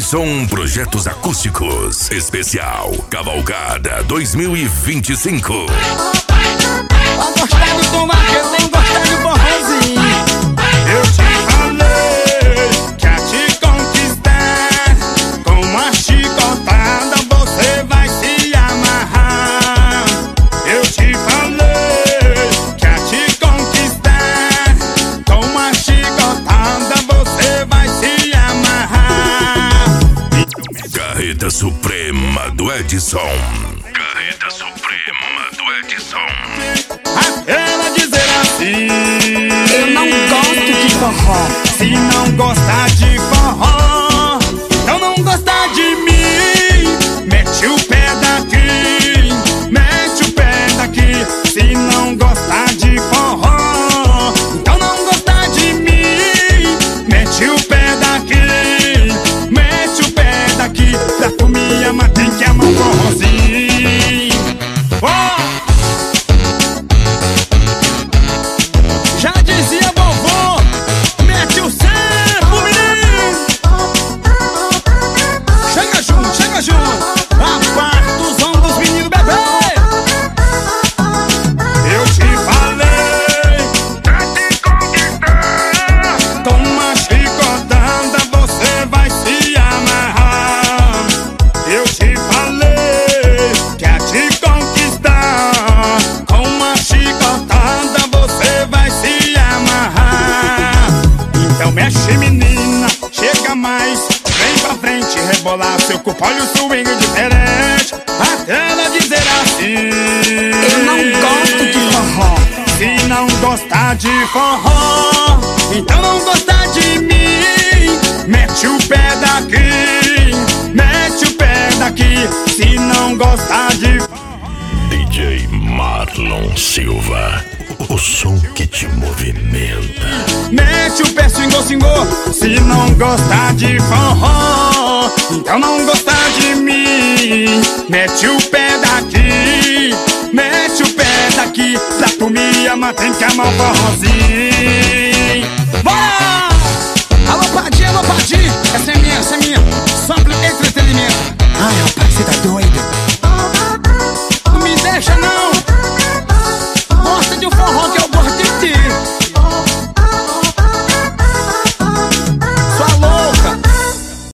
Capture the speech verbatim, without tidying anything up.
Edson Projetos Acústicos. Especial Cavalgada dois mil e vinte e cinco. Pra gostar do tom vaqueiro tem que gostar de forrozinho. Eu te falei que a te conquistar, com uma chicotada você vai se amarrar. Eu te falei que a te conquistar, com uma chicotada você vai se amarrar. Carreta Suprema do Edson. Carreta Suprema do Edson. Ela dizer assim: Eu não gosto de forró. se não gostar de forró, então não gostar de mim. Mete o pé daqui, mete o pé daqui. Se não gostar de forró, então não gostar de mim. Mete o pé daqui, mete o pé daqui. Pra tu me amar tem que amar o forrozinho. Oh! Já dizia vovô, mete o sampo, menino. Chega junto, chega junto. A parte do som dos meninos bebê. Eu te falei pra te conquistar, com uma chicotada você vai se amarrar. Eu te falei que a te conquistar, com uma chicotada você vai se amarrar. Então mexe, menina, chega mais, vem pra frente, rebolar seu corpo, olha o swing diferente. Até ela dizer assim: Eu não gosto de forró. se não gostar de forró, então não gostar de mim. Mete o pé daqui, mete o pé daqui. Se não gostar de forró, D J Marlon Silva. O som que te movimenta. mete o pé, swingou, swingou. Se não gostar de forró, então não gostar de mim. Mete o pé daqui, mete o pé daqui. Pra tu me amar tem que amar o forrozinho.